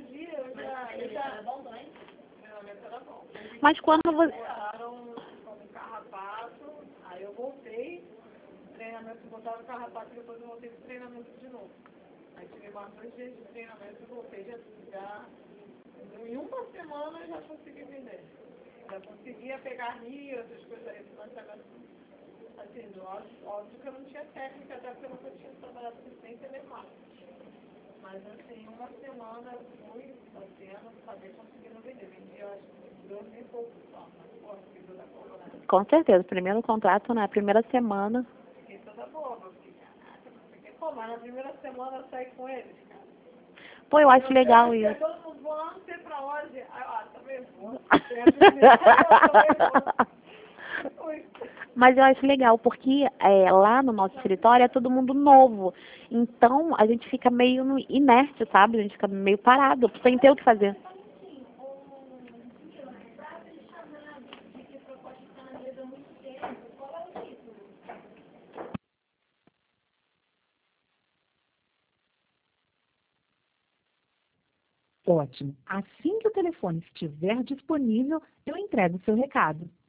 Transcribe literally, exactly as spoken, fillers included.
dia eu já... Eu já... Era bom também? Treinamento era bom. Mas quando você... Botaram como carrapato, aí eu voltei, treinamento, botaram carrapato e depois eu voltei pro treinamento de novo. Aí tive mais dois dias de treinamento e voltei já, já... Em uma semana eu já consegui vender. Já conseguia pegar rio, essas coisas aí, financiamento. Assim, óbvio, óbvio que eu não tinha técnica, até porque eu nunca tinha trabalhado sem telemarketing. Mas assim, uma semana eu fui fazendo, acabei conseguindo vender. Vendi, eu acho que dois mil e pouco só, mas porra, fiquei toda boba, né? Com certeza, primeiro contrato na primeira semana. Fiquei toda boba, fiquei, caraca, não sei o que. Pô, mas na primeira semana eu saí com eles, cara. Pô, eu acho legal eu, isso. Todo mundo, vou lá, não sei pra onde. Aí, ah, também vou. Tem a primeira, eu também vou. Ui. Mas eu acho legal, porque é, lá no nosso escritório é todo mundo novo. Então, a gente fica meio no- inerte, sabe? A gente fica meio parado, sem ter o que fazer. Ótimo. Assim que o telefone estiver disponível, eu entrego o seu recado.